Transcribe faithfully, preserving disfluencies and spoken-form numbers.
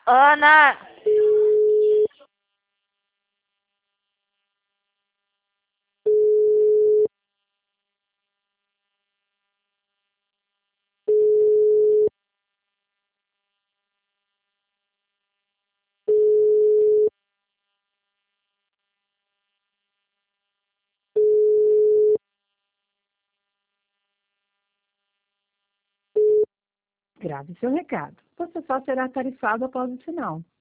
Ana, Grave seu recado. Você só será tarifado após o sinal.